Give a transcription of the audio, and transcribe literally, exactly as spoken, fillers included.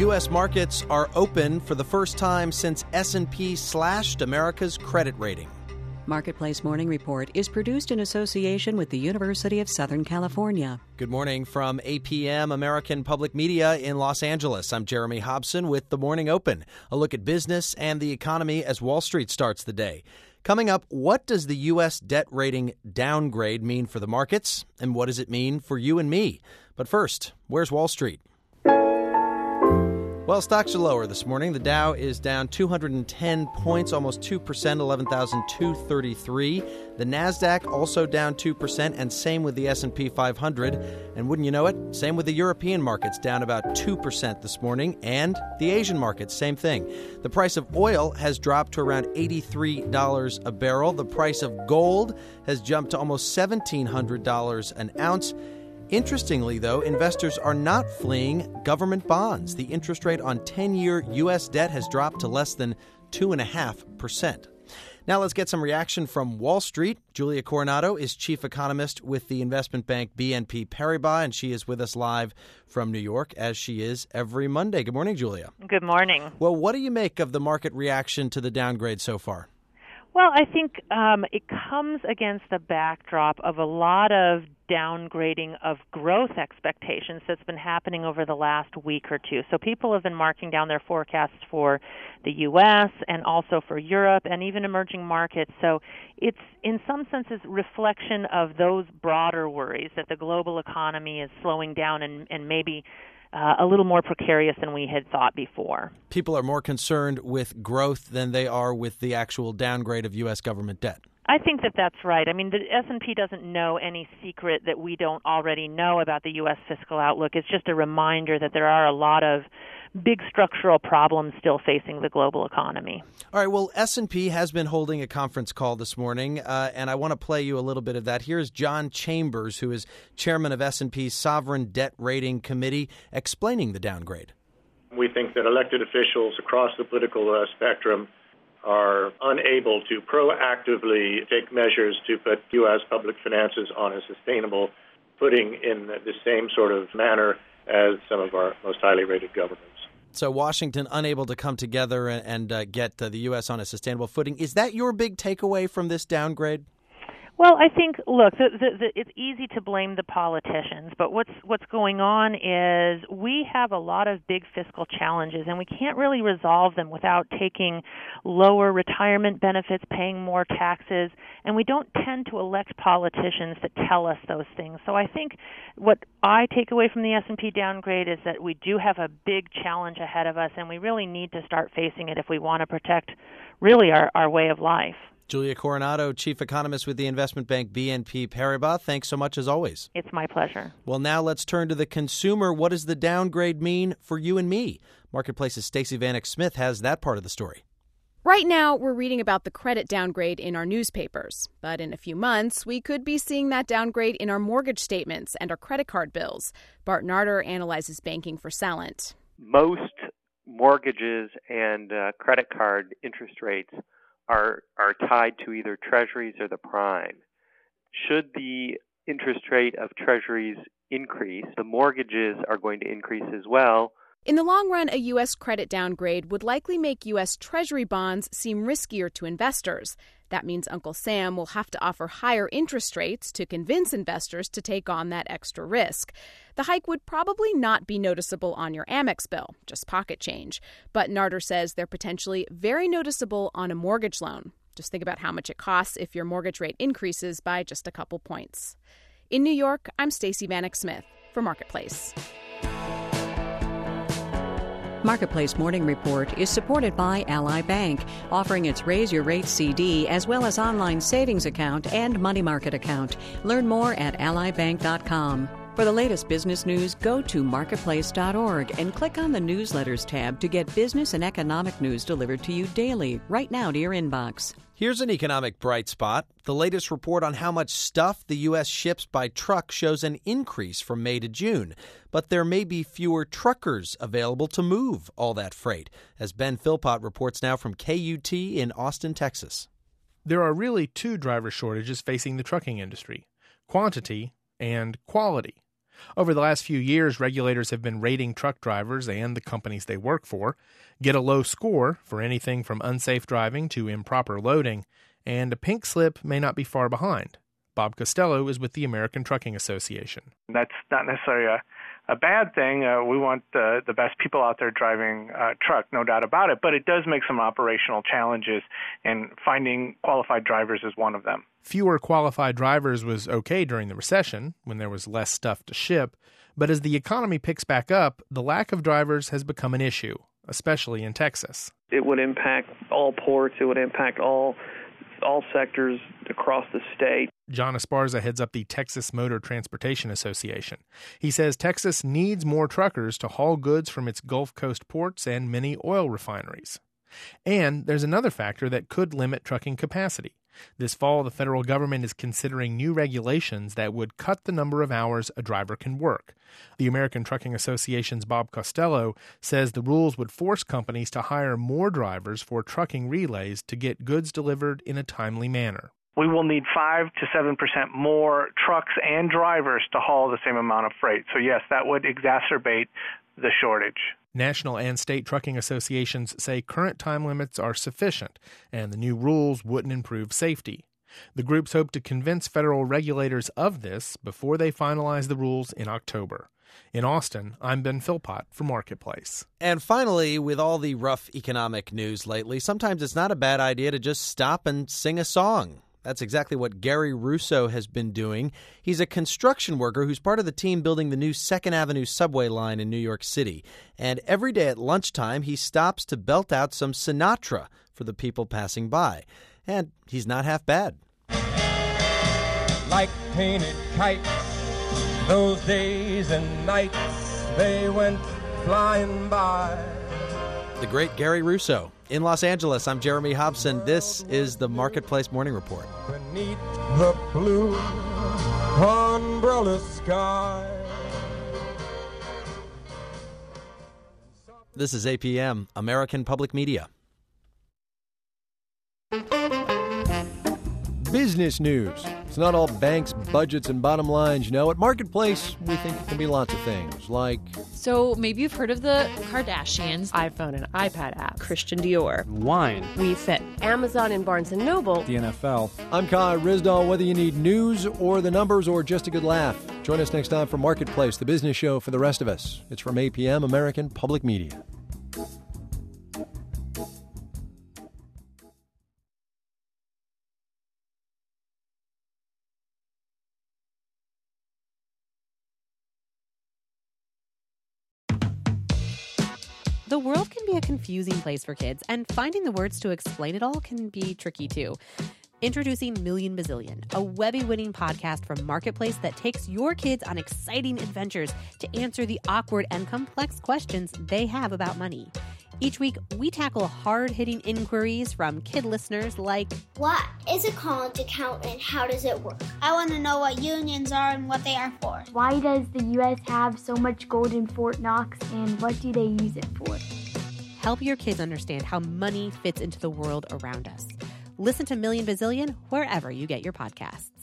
U S markets are open for the first time since S and P slashed America's credit rating. Marketplace Morning Report is produced in association with the University of Southern California. Good morning from A P M American Public Media in Los Angeles. I'm Jeremy Hobson with The Morning Open, a look at business and the economy as Wall Street starts the day. Coming up, what does the U S debt rating downgrade mean for the markets, and what does it mean for you and me? But first, where's Wall Street? Well, stocks are lower this morning. The Dow is down two hundred ten points, almost two percent, eleven thousand two hundred thirty-three. The Nasdaq also down two percent, and same with the S and P five hundred. And wouldn't you know it, same with the European markets, down about two percent this morning. And the Asian markets, same thing. The price of oil has dropped to around eighty-three dollars a barrel. The price of gold has jumped to almost seventeen hundred dollars an ounce. Interestingly, though, investors are not fleeing government bonds. The interest rate on ten-year U S debt has dropped to less than two point five percent. Now let's get some reaction from Wall Street. Julia Coronado is chief economist with the investment bank B N P Paribas, and she is with us live from New York, as she is every Monday. Good morning, Julia. Good morning. Well, what do you make of the market reaction to the downgrade so far? Well, I think um, it comes against the backdrop of a lot of downgrading of growth expectations that's been happening over the last week or two. So people have been marking down their forecasts for the U S and also for Europe and even emerging markets. So it's, in some senses, reflection of those broader worries that the global economy is slowing down and, and maybe Uh, a little more precarious than we had thought before. People are more concerned with growth than they are with the actual downgrade of U S government debt. I think that that's right. I mean, the S and P doesn't know any secret that we don't already know about the U S fiscal outlook. It's just a reminder that there are a lot of big structural problems still facing the global economy. All right, well, S and P has been holding a conference call this morning, uh, and I want to play you a little bit of that. Here's John Chambers, who is chairman of S and P's Sovereign Debt Rating Committee, explaining the downgrade. We think that elected officials across the political uh, spectrum are unable to proactively take measures to put U S public finances on a sustainable footing in the same sort of manner as some of our most highly rated governments. So Washington unable to come together and, and uh, get uh, the U S on a sustainable footing. Is that your big takeaway from this downgrade? Well, I think, look, the, the, the, it's easy to blame the politicians, but what's what's going on is we have a lot of big fiscal challenges, and we can't really resolve them without taking lower retirement benefits, paying more taxes, and we don't tend to elect politicians that tell us those things. So I think what I take away from the S and P downgrade is that we do have a big challenge ahead of us, and we really need to start facing it if we want to protect really our, our way of life. Julia Coronado, chief economist with the investment bank B N P Paribas. Thanks so much as always. It's my pleasure. Well, now let's turn to the consumer. What does the downgrade mean for you and me? Marketplace's Stacey Vanek Smith has that part of the story. Right now, we're reading about the credit downgrade in our newspapers. But in a few months, we could be seeing that downgrade in our mortgage statements and our credit card bills. Bart Narder analyzes banking for Salient. Most mortgages and uh, credit card interest rates are are tied to either treasuries or the prime. Should the interest rate of treasuries increase, the mortgages are going to increase as well. In the long run, a U S credit downgrade would likely make U S Treasury bonds seem riskier to investors. That means Uncle Sam will have to offer higher interest rates to convince investors to take on that extra risk. The hike would probably not be noticeable on your Amex bill, just pocket change. But Narder says they're potentially very noticeable on a mortgage loan. Just think about how much it costs if your mortgage rate increases by just a couple points. In New York, I'm Stacey Vanek Smith for Marketplace. Marketplace Morning Report is supported by Ally Bank, offering its Raise Your Rate C D as well as online savings account and money market account. Learn more at ally bank dot com. For the latest business news, go to marketplace dot org and click on the Newsletters tab to get business and economic news delivered to you daily, right now to your inbox. Here's an economic bright spot. The latest report on how much stuff the U S ships by truck shows an increase from May to June. But there may be fewer truckers available to move all that freight, as Ben Philpott reports now from K U T in Austin, Texas. There are really two driver shortages facing the trucking industry: quantity and quality. Over the last few years, regulators have been rating truck drivers and the companies they work for. Get a low score for anything from unsafe driving to improper loading, and a pink slip may not be far behind. Bob Costello is with the American Trucking Association. That's not necessarily a, a bad thing. Uh, we want the, the best people out there driving uh, truck, no doubt about it, but it does make some operational challenges, and finding qualified drivers is one of them. Fewer qualified drivers was okay during the recession, when there was less stuff to ship, but as the economy picks back up, the lack of drivers has become an issue, especially in Texas. It would impact all ports. It would impact all all sectors across the state. John Esparza heads up the Texas Motor Transportation Association. He says Texas needs more truckers to haul goods from its Gulf Coast ports and many oil refineries. And there's another factor that could limit trucking capacity. This fall, the federal government is considering new regulations that would cut the number of hours a driver can work. The American Trucking Association's Bob Costello says the rules would force companies to hire more drivers for trucking relays to get goods delivered in a timely manner. We will need five to seven percent more trucks and drivers to haul the same amount of freight. So yes, that would exacerbate the shortage. National and state trucking associations say current time limits are sufficient, and the new rules wouldn't improve safety. The groups hope to convince federal regulators of this before they finalize the rules in October. In Austin, I'm Ben Philpott for Marketplace. And finally, with all the rough economic news lately, sometimes it's not a bad idea to just stop and sing a song. That's exactly what Gary Russo has been doing. He's a construction worker who's part of the team building the new Second Avenue subway line in New York City. And every day at lunchtime, he stops to belt out some Sinatra for the people passing by. And he's not half bad. Like painted kites, those days and nights, they went flying by. The great Gary Russo. In Los Angeles, I'm Jeremy Hobson. This is the Marketplace Morning Report. Beneath the blue umbrella sky. This is A P M, American Public Media. Business news. It's not all banks, budgets, and bottom lines, you know. At Marketplace, we think it can be lots of things, like... So maybe you've heard of the Kardashians. iPhone and iPad apps. Christian Dior. Wine. We Fit. Amazon and Barnes and Noble. The N F L. I'm Kai Rizdal. Whether you need news or the numbers or just a good laugh, join us next time for Marketplace, the business show for the rest of us. It's from A P M, American Public Media. The world can be a confusing place for kids, and finding the words to explain it all can be tricky too. Introducing Million Bazillion, a Webby-winning podcast from Marketplace that takes your kids on exciting adventures to answer the awkward and complex questions they have about money. Each week, we tackle hard-hitting inquiries from kid listeners like, what is a college account and how does it work? I want to know what unions are and what they are for. Why does the U S have so much gold in Fort Knox, and what do they use it for? Help your kids understand how money fits into the world around us. Listen to Million Bazillion wherever you get your podcasts.